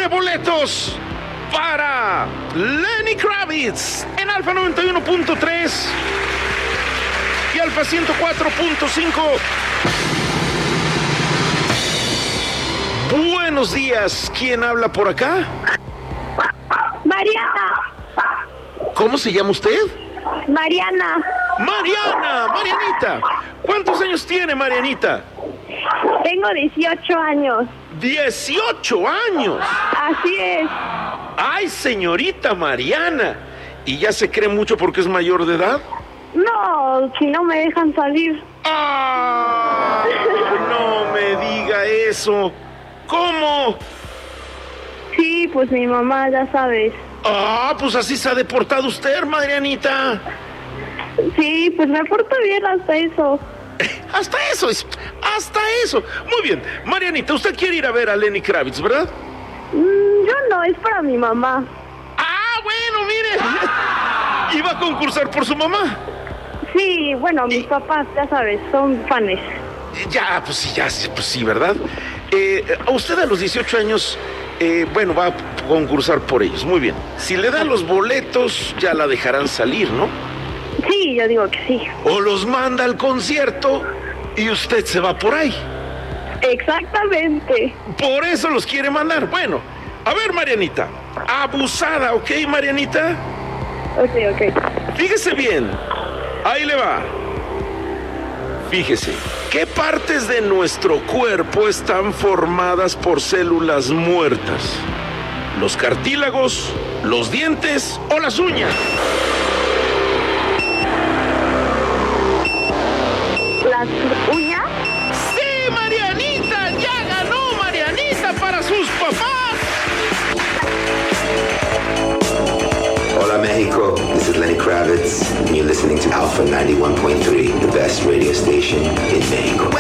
de boletos para Lenny Kravitz en Alfa 91.3 y Alfa 104.5. Buenos días, ¿quién habla por acá? Mariana. ¿Cómo se llama usted? Mariana. Marianita. ¿Cuántos años tiene Marianita? Tengo 18 años. 18 años. Así es. Ay, señorita Mariana. ¿Y ya se cree mucho porque es mayor de edad? No, si no me dejan salir. ¡Ah! No me diga eso. ¿Cómo? Sí, pues mi mamá, ya sabes. Ah, pues así se ha deportado usted, Marianita. Sí, pues me porto bien hasta eso. Hasta eso. Muy bien. Marianita, usted quiere ir a ver a Lenny Kravitz, ¿verdad? Yo no, es para mi mamá. Ah, bueno, mire. ¿Iba a concursar por su mamá? Sí, bueno, mis papás, ya sabes, son fanes. Pues sí, ¿verdad? Usted a los 18 años, va a concursar por ellos. Muy bien. Si le dan los boletos, ya la dejarán salir, ¿no? Sí, yo digo que sí. O los manda al concierto y usted se va por ahí. Exactamente. Por eso los quiere mandar. Bueno, a ver, Marianita. Abusada, ¿ok, Marianita? Ok. Fíjese bien. Ahí le va. Fíjese. ¿Qué partes de nuestro cuerpo están formadas por células muertas? ¿Los cartílagos, los dientes o las uñas? ¿Las uñas? ¡Sí, Marianita! ¡Ya ganó Marianita para sus papás! Hola Mexico, this is Lenny Kravitz, and you're listening to Alpha 91.3, the best radio station in Mexico.